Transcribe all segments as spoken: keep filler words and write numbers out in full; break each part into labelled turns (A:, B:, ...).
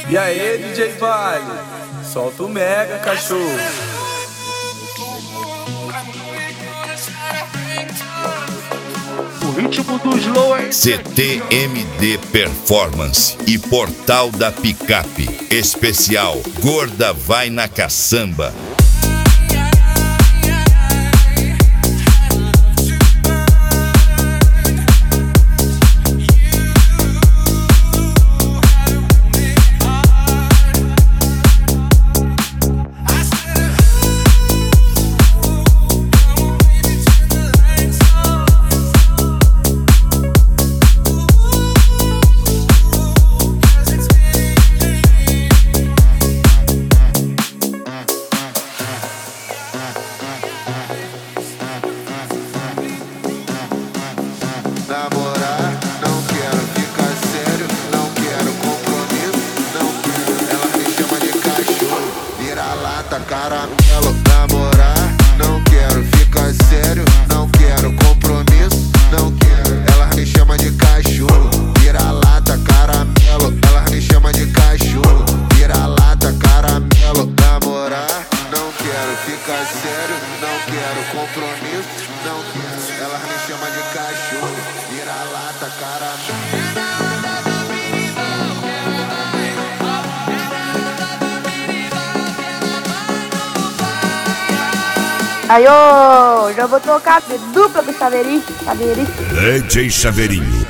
A: E aí, D J Vale, solta o mega, cachorro.
B: O ritmo do slow é
C: C T M D Performance e Portal da Picape. Especial Gorda Vai na Caçamba.
D: Namorar, não quero ficar sério, não quero compromisso, não quero. Ela me chama de cachorro, vira-lata, caramelo. Namorar, não quero ficar sério, não quero compromisso, não quero. Ela me chama de cachorro, vira-lata, caramelo. Ela me chama de cachorro, vira-lata, caramelo. Namorar, não quero ficar sério, não quero compromisso, não quero. Ela me chama de cachorro, vira-lata, caramelo.
E: Aí, ô, já vou tocar de dupla com o Chaveirinho. Chaveirinho.
C: D J Chaveirinho.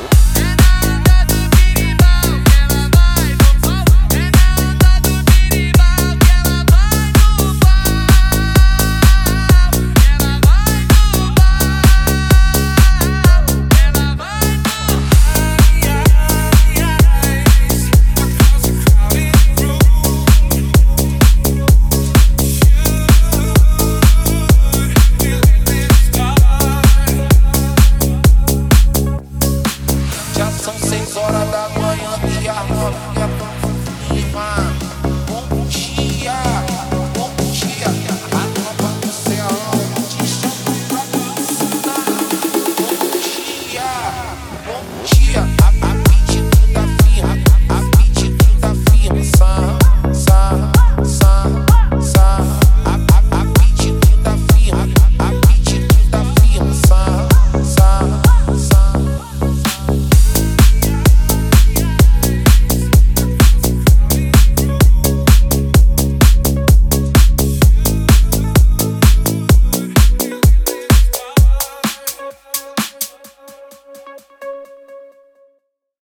F: São seis horas da manhã e a novinha tão viva. Bom dia, bom dia. A tropa do céu te chama pra dançar. Bom dia, bom dia.